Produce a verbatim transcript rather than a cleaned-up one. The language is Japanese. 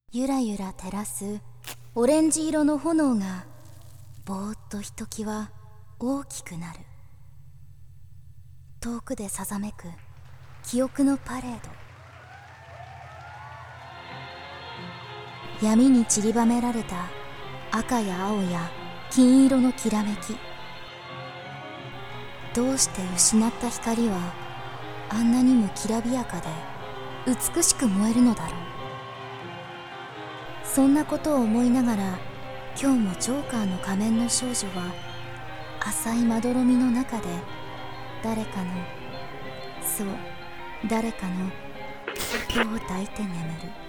ゆらゆら照らすオレンジ色の炎がぼーっとひときわ大きくなる。遠くでさざめく記憶のパレード。闇に散りばめられた赤や青や金色のきらめき。どうして失った光はあんなにもきらびやかで美しく燃えるのだろう。そんなことを思いながら、今日もジョーカーの仮面の少女は浅いまどろみの中で誰かの、そう誰かの手を抱いて眠る。